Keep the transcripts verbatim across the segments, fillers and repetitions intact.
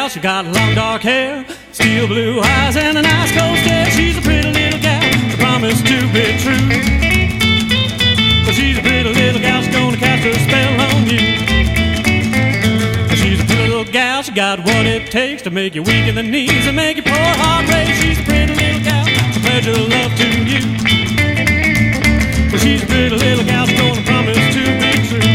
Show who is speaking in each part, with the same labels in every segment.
Speaker 1: gal, she got long dark hair, steel blue eyes, and a nice cold stare. She's a pretty little gal, she promised to be true. But she's a pretty little gal, she's gonna cast her spell on you. She's a pretty little gal, she got what it takes to make you weak in the knees and make your poor heart race. She's a pretty little gal, she'll pledge her love to you. But she's a pretty little gal, she's gonna promise to be true.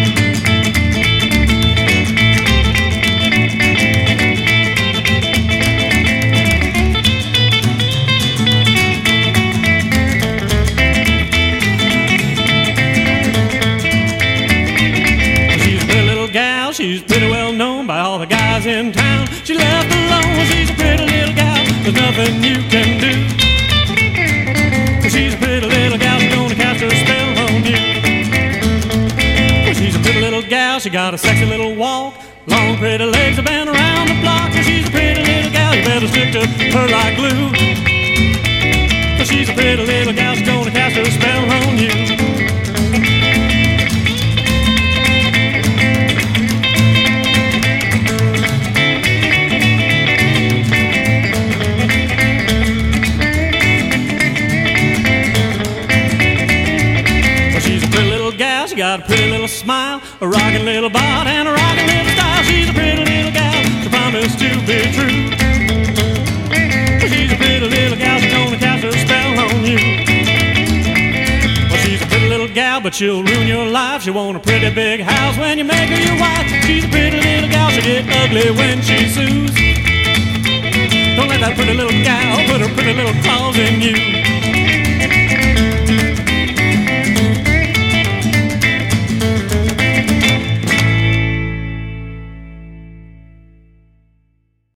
Speaker 1: She's pretty well known by all the guys in town. She left alone, she's a pretty little gal, there's nothing you can do. She's a pretty little gal, she's gonna cast her spell on you. She's a pretty little gal, she got a sexy little walk, long pretty legs that bend around the block. She's a pretty little gal, you better stick to her like glue. She's a pretty little gal, she's gonna cast her spell on you. She got a pretty little smile, a rockin' little body, and a rockin' little style. She's a pretty little gal, she promised to be true. She's a pretty little gal, she's gonna cast her spell on you. Well, she's a pretty little gal, but she'll ruin your life. She want a pretty big house when you make her your wife. She's a pretty little gal, she'll get ugly when she sues. Don't let that pretty little gal put her pretty little claws in you.